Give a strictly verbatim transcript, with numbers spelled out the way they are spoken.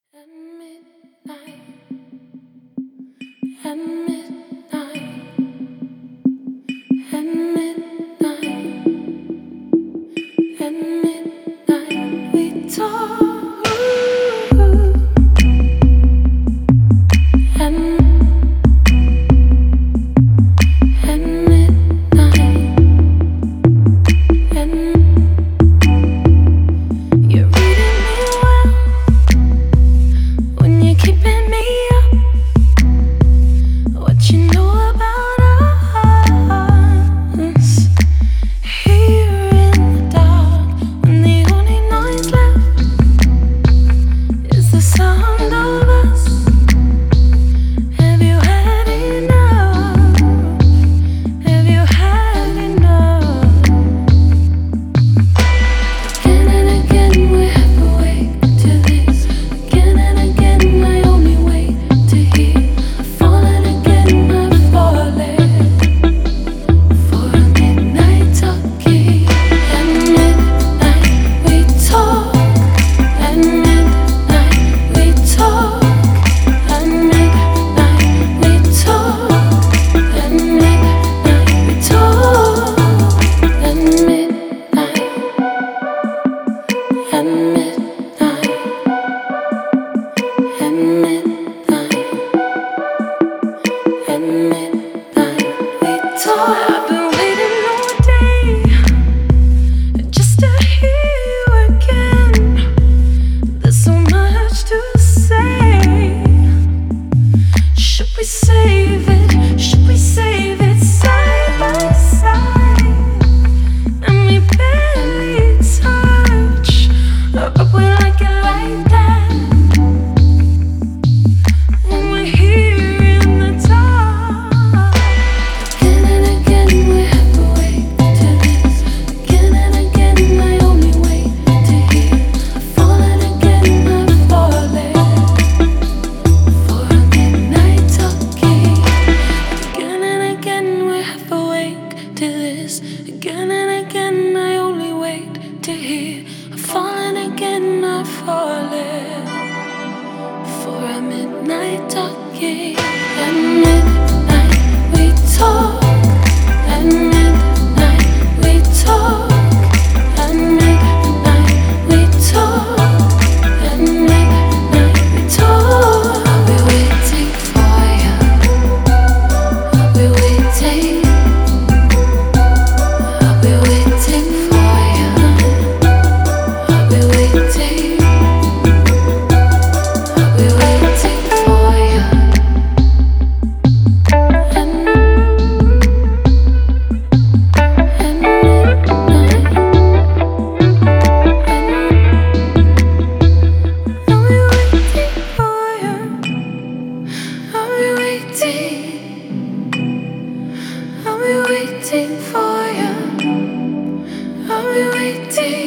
At midnight, at midnight, at midnight, at midnight, we talk. At, at midnight, at, you're reading me well when you're keeping me up. What you know about us here in the dark, when the only noise left is the sound of us. Have you had enough? Have you had enough? Again and again we have to wake to this. Again and again I only wait to hear. I've fallen again, I've fallen for a midnight talkie. At midnight we talk. At midnight we talk. At midnight we talk. At midnight we talk. At midnight. At midnight. At midnight. At midnight we talk. I've been waiting all day just to hear you again. There's so much to say. Should we save it? Should we save it side by side? And we barely touch, but we like it like that. When we're here in the dark. Again and again we have to wait to this. Again and again I only wait to hear. I've fallen again, I've fallen for a midnight talkie. Again and again we have to wake to this. Again and again I only wait to hear. I've fallen again, I've fallen for a midnight talkie. At midnight we talk. At midnight we talk. At midnight we talk. At midnight we talk. I'll be waiting for you. I'll be waiting. I'll be waiting for you. I'll be waiting. I'll be waiting for you. And, and midnight. And I'll be waiting for you. I'll be waiting. I'll be waiting for you. I'll be waiting.